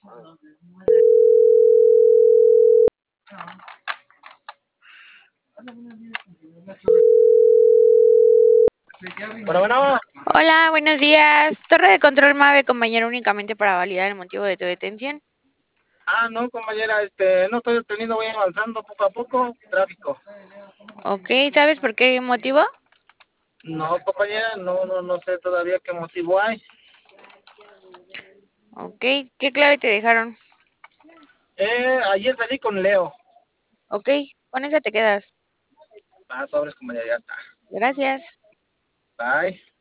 Bueno, bueno. Hola, buenos días. Torre de control MAVE, compañero, únicamente para validar el motivo de tu detención. No, compañera, no estoy detenido, voy avanzando poco a poco. Tráfico. Ok, ¿sabes por qué motivo? No, compañera, no sé todavía qué motivo hay. Ok, ¿qué clave te dejaron? Ayer salí con Leo. Ok, con esa te quedas. Sobres, compañera, ya está. Gracias. Bye.